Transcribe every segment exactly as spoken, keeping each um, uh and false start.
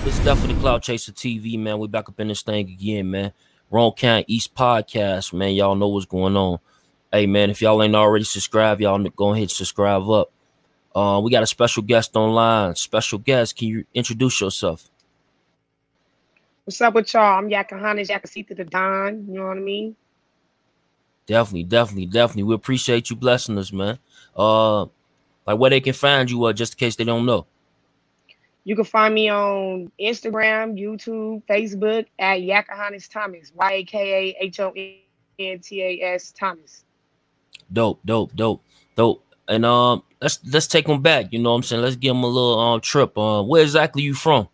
It's definitely Cloud Chaser T V, man. We back up in this thing again, man. Wrong Count East Podcast, man. Y'all know what's going on. Hey, man, if y'all ain't already subscribed, y'all go ahead and subscribe up. Uh, we got a special guest online. Special guest, can you introduce yourself? What's up with y'all? I'm Yakahanis, Yakasita the Don. You know what I mean? Definitely, definitely, definitely. We appreciate you blessing us, man. Uh, like where they can find you, uh, just in case they don't know. You can find me on Instagram, YouTube, Facebook at Yakahanis Thomas. Y A K A H O N T A S Thomas. Dope, dope, dope, dope. And um, let's let's take them back. You know what I'm saying? Let's give them a little um trip. Uh, where exactly you from?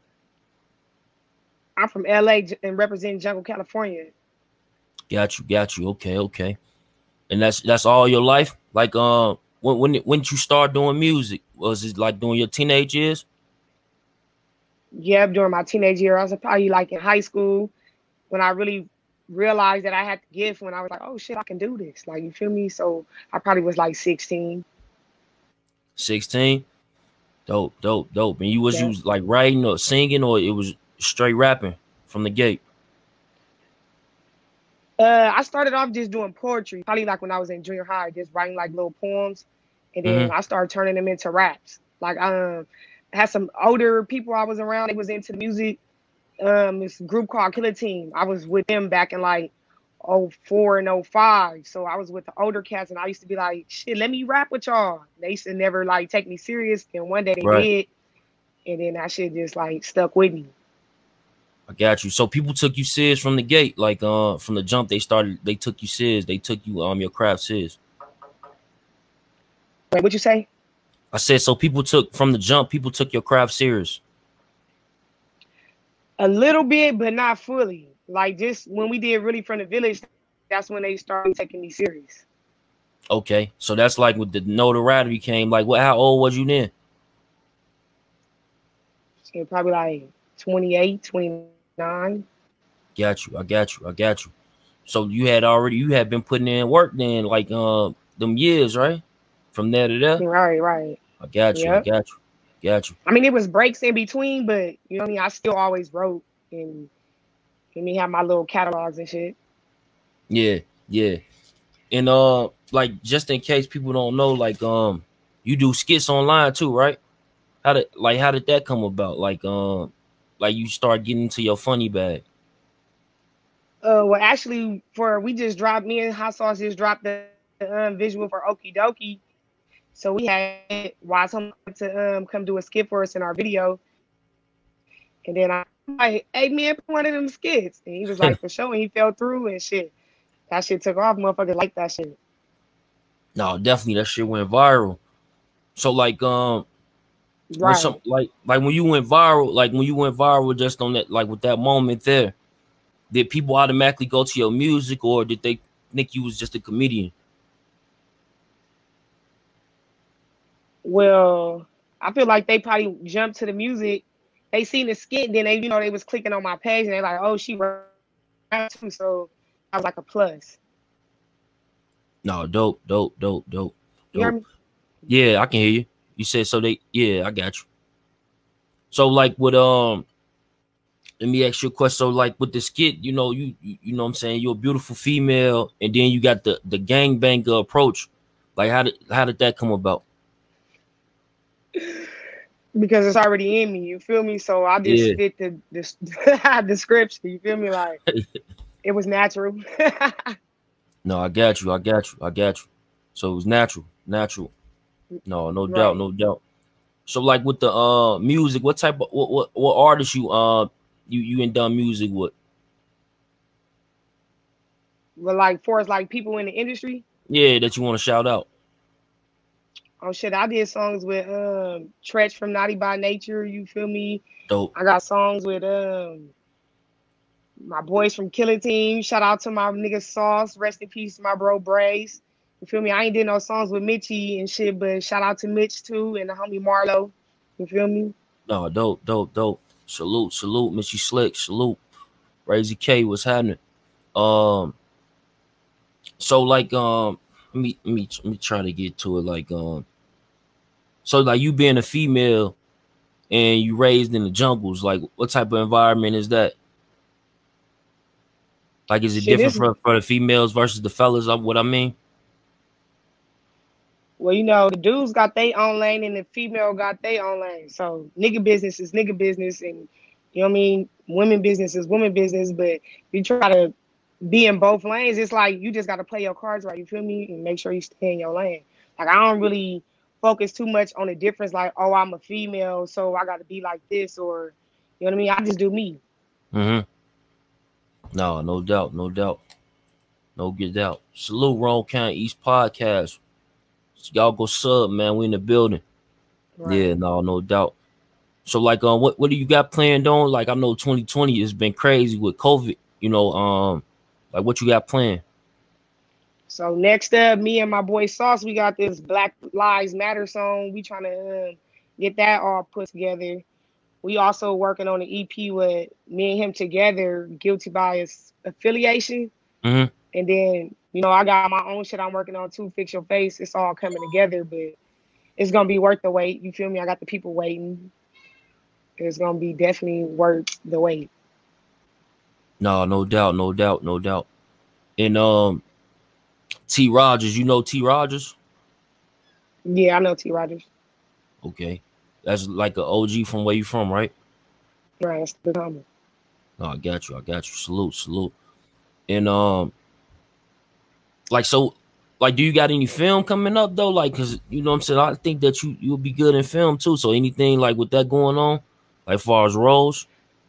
I'm from L A and represent Jungle, California. Got you, got you. Okay, okay. And that's that's all your life. Like, uh, when when when did you start doing music? Was it like during your teenage years? Yeah, during my teenage year, I was probably like in high school when I really realized that I had the gift. When I was like, oh shit, I can do this. Like, you feel me? So I probably was like sixteen. Sixteen. Dope, dope, dope. And you was Yeah. you was like writing or singing, or it was straight rapping from the gate? Uh, I started off just doing poetry, probably like when I was in junior high, just writing like little poems, and then Mm-hmm. I started turning them into raps. Like, um, I had some older people I was around. They was into the music. Um, this group called Killer Team. I was with them back in like oh four and oh five. So I was with the older cats, and I used to be like, shit, let me rap with y'all. They used to never like take me serious, and one day they Right. did, and then that shit just like stuck with me. I got you. So people took you serious from the gate, like uh from the jump. They started. They took you serious. They took you um your craft serious. Wait, what you say? I said so. People took from the jump. People took your craft serious. A little bit, but not fully. Like, just when we did Really From the Village, that's when they started taking me serious. Okay, so that's like with the notoriety came. Like, what? How old was you then? So probably like twenty-eight, twenty-nine. Got you. I got you. I got you. So you had already you had been putting in work then, like uh them years, right? From there to there. Right, right. I got you. I Yep. got you. Got you. I mean, it was breaks in between, but you know what I mean? I still always wrote and let me have my little catalogs and shit. Yeah, yeah. And uh, like just in case people don't know, like um, you do skits online too, right? How did like how did that come about? Like um, like you start getting into your funny bag. Uh, well, actually, for we just dropped me and Hot Sauce just dropped the um, visual for Okie Dokie. So we had Wise Home to um come do a skit for us in our video. And then I'm like, hey man, put one of them skits. And he was like, for sure. And he fell through and shit. That shit took off. Motherfuckers like that shit. No, definitely that shit went viral. So like um, when Right. some like like when you went viral, like when you went viral just on that like with that moment there, did people automatically go to your music or did they think you was just a comedian? Well, I feel like they probably jumped to the music. They seen the skit, then they, you know, they was clicking on my page and they like, oh, she rap too. So I was like a plus. No, dope, dope, dope, dope, You hear dope. me? Yeah, I can hear you. You said so they yeah, I got you. So like with um let me ask you a question. So like with the skit, you know, you you, you know what I'm saying, you're a beautiful female and then you got the the gangbanger approach. Like how did how did that come about? Because it's already in me. You feel me? So I just Yeah. fit the, the description. You feel me? Like it was natural. No, I got you. I got you. I got you. So it was natural. Natural. No, no doubt, Right. no doubt. So like with the uh music, what type of what what, what artists you uh you you ain't done music with? But like for us, like people in the industry, Yeah, that you want to shout out. oh shit, I did songs with um Tretch from Naughty by Nature. You feel me? Dope. I got songs with um my boys from Killer Team. Shout out to my nigga Sauce. Rest in peace, my bro Brace. You feel me? I ain't did no songs with Mitchie and shit, but shout out to Mitch too and the homie Marlo. You feel me? No, dope, dope, dope. Salute, salute, Missy Slick, salute. Crazy K, what's happening? Um, so like um, let me let me let me try to get to it. Like um, so like you being a female, and you raised in the jungles. Like, what type of environment is that? Like, is it Shit, different this for, for the females versus the fellas? Of what I mean? well, you know, the dudes got their own lane and the female got their own lane. So nigga business is nigga business, and you know what I mean. Women business is women business. But you try to be in both lanes. It's like you just got to play your cards right. You feel me? And make sure you stay in your lane. Like I don't really focus too much on the difference. Like, oh, I'm a female, so I got to be like this, or you know what I mean. I just do me. Mm-hmm. No, no doubt, no doubt, no get doubt. Salute Rome County East Podcast. So y'all go sub, man. We in the building. Right. Yeah, no, no doubt. So like, um, what what do you got planned on? Like, I know twenty twenty has been crazy with COVID. You know, um, like what you got planned? So next up, me and my boy Sauce, we got this Black Lives Matter song. We trying to um, get that all put together. We also working on an E P with me and him together, Guilty by Affiliation. Mm-hmm. And then, you know, I got my own shit I'm working on too, Fix Your Face. It's all coming together, but it's going to be worth the wait. You feel me? I got the people waiting. It's going to be definitely worth the wait. No, no doubt, no doubt, no doubt. And um, T Rogers, you know T Rogers? Yeah, I know T Rogers. Okay. That's like an O G from where you from, right? Right, that's the comment. No, I got you. I got you. Salute, salute. And um, like so, like, do you got any film coming up though? Like, cause you know what I'm saying. I think that you you'll be good in film too. So anything like with that going on, like as far as roles.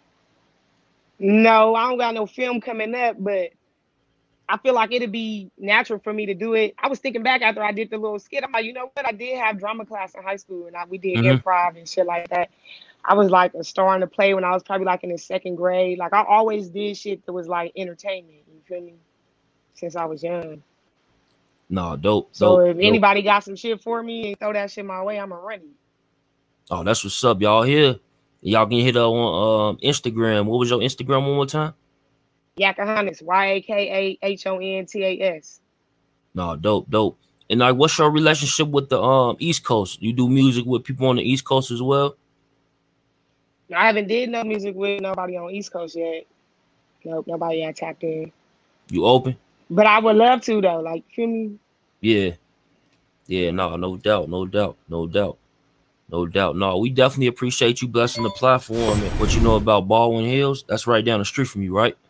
No, I don't got no film coming up, but I feel like it'd be natural for me to do it. I was thinking back after I did the little skit. I'm like, you know what? I did have drama class in high school, and I, we did Mm-hmm. improv and shit like that. I was like a star in the play when I was probably like in the second grade. Like I always did shit that was like entertainment. You feel me? Since I was young. No, dope, So dope, if dope. anybody got some shit for me and throw that shit my way, I'ma run it. Oh, that's what's up, y'all. Here, y'all can hit up on um Instagram. What was your Instagram one more time? Yakahonis, Y A K A H O N T A S. No, dope, dope. And like, what's your relationship with the um East Coast? You do music with people on the East Coast as well? I haven't did no music with nobody on East Coast yet. Nope, nobody had tapped in. You open? But I would love to though. Like, feel me? Yeah, yeah. No, no doubt, no doubt, no doubt, no doubt. No, we definitely appreciate you blessing the platform. And what you know about Baldwin Hills? That's right down the street from you, right?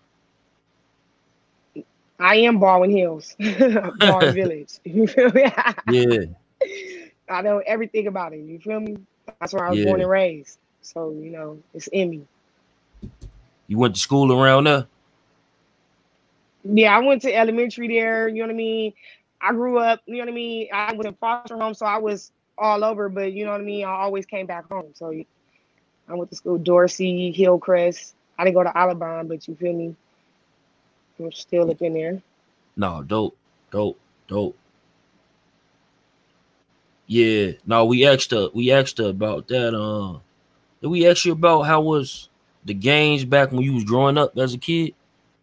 I am Baldwin Hills, Baldwin Village. You feel me? Yeah, I know everything about it. You feel me? That's where I was yeah. born and raised. So, you know, it's in me. You went to school around there? Yeah, I went to elementary there. You know what I mean? I grew up, you know what I mean? I was in foster home, so I was all over, but you know what I mean? I always came back home. So I went to school, Dorsey, Hillcrest. I didn't go to Alabama, but you feel me? I'm still up in there. No, dope, dope, dope. Yeah, no, we asked her. We asked her about that. Uh, did we ask you about how was the games back when you was growing up as a kid?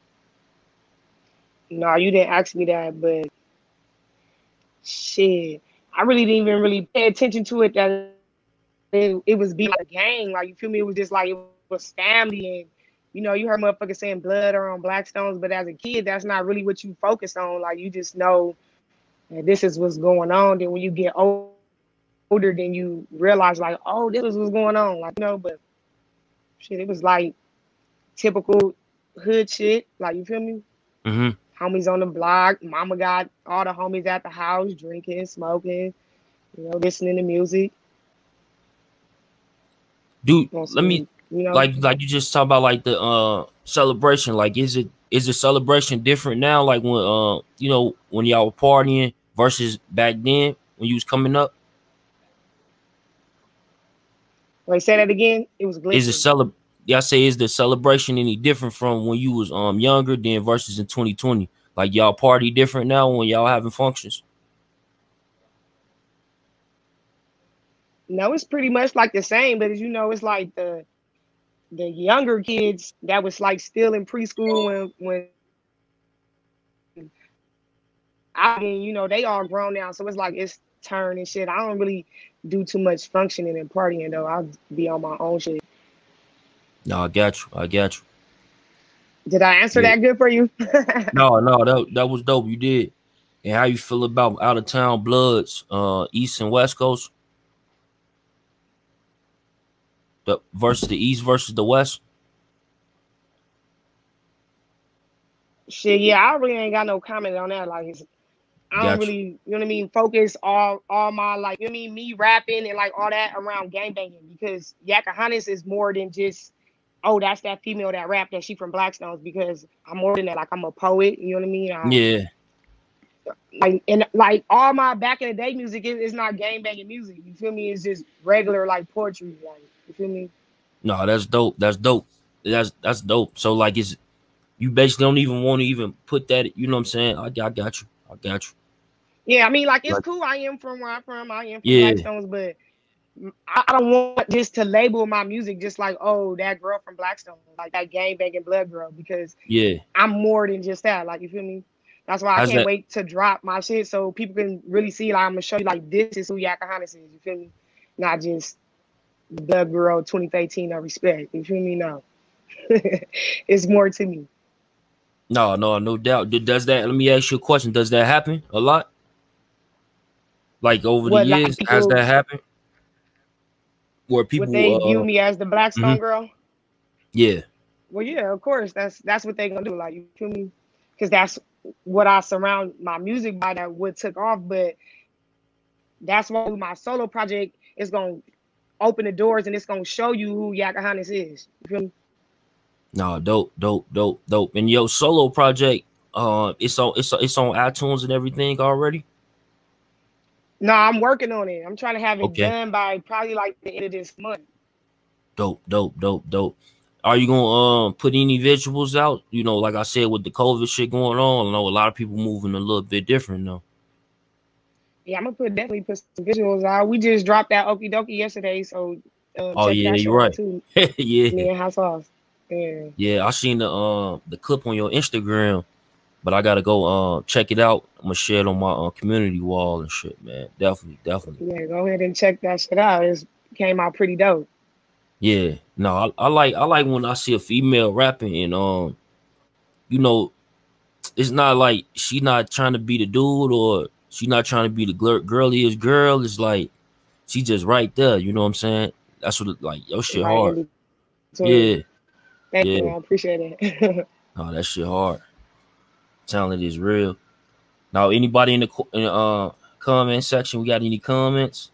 No, you didn't ask me that, but shit, I really didn't even really pay attention to it. That it, it was being like a gang, like you feel me? It was just like it was family, and you know, you heard motherfuckers saying blood or on Blackstones, but as a kid, that's not really what you focus on. Like you just know that this is what's going on. Then when you get old, older, then you realize like, oh, this is what's going on. Like you know, but shit, it was like typical hood shit. Like you feel me? Mm-hmm. Homies on the block. Mama got all the homies at the house drinking, smoking, you know, listening to music. Dude, On let me some, you know, like like you just talk about like the uh celebration. Like, is it is the celebration different now? Like when uh you know when y'all were partying versus back then when you was coming up? like say that again. It was Is the glitching. celeb y'all say is the celebration any different from when you was um younger than versus in twenty twenty? Like y'all party different now when y'all having functions? No, it's pretty much like the same, but as you know, it's like the the younger kids that was like still in preschool when when I mean, you know, they all grown now, so it's like it's turn and shit. I don't really do too much functioning and partying though. I'll be on my own shit. No, I got you. I got you. Did I answer yeah. that good for you? no, no, that that was dope. You did. And how you feel about out of town bloods, uh, East and West Coast? The versus the East versus the West? Shit, yeah, I really ain't got no comment on that. Like, it's, I don't really, you know what I mean, focus all all my, like, you know what I mean, me rapping and, like, all that around gangbanging, because Yakahanis is more than just, oh, that's that female that rap that she from Blackstones, because I'm more than that. Like, I'm a poet, you know what I mean? I'm, yeah. Like, and, like, all my back in the day music is, is not gangbanging music, you feel me? It's just regular, like, poetry, like, you feel me? No, that's dope. That's dope. That's, that's dope. So, like, it's, you basically don't even want to even put that, you know what I'm saying? I, I got you. I got you. Yeah, I mean, like, it's like, cool. I am from where I'm from. I am from yeah. Blackstones, but I don't want just to label my music just like, oh, that girl from Blackstone, like that gangbanging blood girl, because yeah, I'm more than just that. Like, you feel me? That's why I How's can't that? wait to drop my shit so people can really see. Like, I'm gonna show you, like, this is who Yakahanis is. You feel me? Not just blood girl twenty thirteen of respect. You feel me? No, it's more to me. No, no, no doubt. Does that? Let me ask you a question. Does that happen a lot? Like over what, the years, like people, has that happened? Where people would they uh, view me as the Blackstone mm-hmm. girl? Yeah. Well, yeah, of course. That's that's what they gonna do. Like, you feel me? Because that's what I surround my music by. That would took off, but that's why my solo project is gonna open the doors and it's gonna show you who Yakahanis is. You feel me? No, dope, dope, dope, dope. And your solo project, uh, it's on it's it's on iTunes and everything already. No, I'm working on it. I'm trying to have it okay. done by probably like the end of this month. Dope, dope, dope, dope. Are you gonna um put any visuals out? You know, like I said, with the COVID shit going on, I know a lot of people moving a little bit different though. Yeah, I'm gonna put definitely put some visuals out. We just dropped that Okie Dokie yesterday, so um, oh check yeah, that you're right. Too. yeah, me and Hot Sauce. Yeah, yeah. I seen the uh the clip on your Instagram, but I gotta go uh check it out. I'm gonna share it on my uh, community wall and shit, man. Definitely, definitely. Yeah, go ahead and check that shit out. It came out pretty dope. Yeah, no, I, I like I like when I see a female rapping and um, you know, it's not like she not trying to be the dude or she not trying to be the gir girliest girl. It's like she just right there. You know what I'm saying? That's what it, like your shit right hard. Yeah, thank yeah. you. I appreciate it. Oh, that shit hard. Talent is real. Now, anybody in the in the, uh comment section? We got any comments?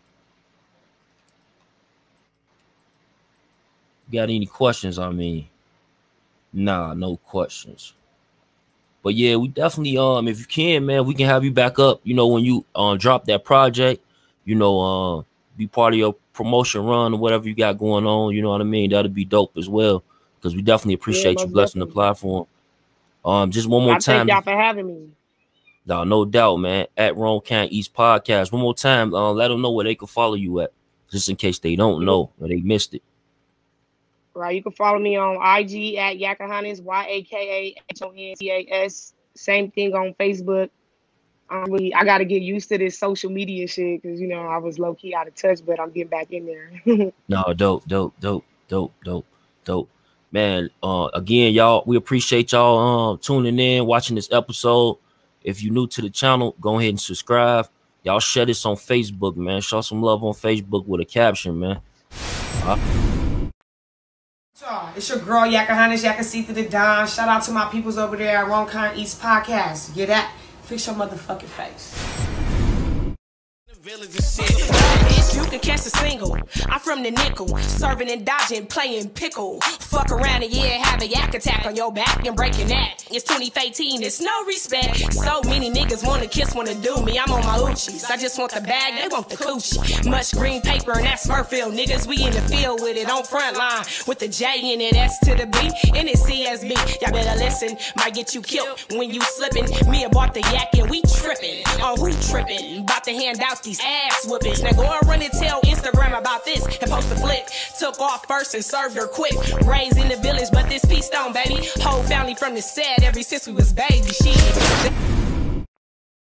Got any questions? I mean, nah, no questions. But yeah, we definitely um, if you can, man, we can have you back up. You know, when you um drop that project, you know, uh, be part of your promotion run or whatever you got going on. You know what I mean? That'd be dope as well, because we definitely appreciate yeah, you blessing definitely. the platform. Um, just one more I time. Thank y'all for having me. No, no doubt, man. At Rome County East Podcast. One more time, uh, let them know where they can follow you at, just in case they don't know or they missed it. Right, you can follow me on I G at Yakahanis, Y A K A H O N T A S. Same thing on Facebook. Um, really, I got to get used to this social media shit because, you know, I was low key out of touch, but I'm getting back in there. No, dope, dope, dope, dope, dope, dope. Man, uh, again, y'all, we appreciate y'all um tuning in, watching this episode. If you're new to the channel, go ahead and subscribe. Y'all share this on Facebook, man. Show some love on Facebook with a caption, man. Uh It's your girl Yakahanis, Yaka see through the dawn. Shout out to my peoples over there at Rome County East Podcast. Get that? Fix your motherfucking face. You can catch a single. I'm from the nickel, serving and dodging, playing pickle. Fuck around and yeah, have a yak attack on your back and breaking that. It's twenty eighteen, it's no respect. So many niggas wanna kiss, wanna do me. I'm on my Uchis. I just want the bag, they want the coochie. Much green paper and that's Smurffield. Niggas, we in the field with it on front line. With the J in it, S to the B, and it's C S B. Y'all better listen, might get you killed when you slipping. Me about the yak and we tripping. On who tripping? About to hand out these ass whoopings. Now go and run and tell Instagram about this and post a flick. Took off first and served her quick. Raised in the village, but this piece stone, baby. Whole family from the set ever since we was baby shit.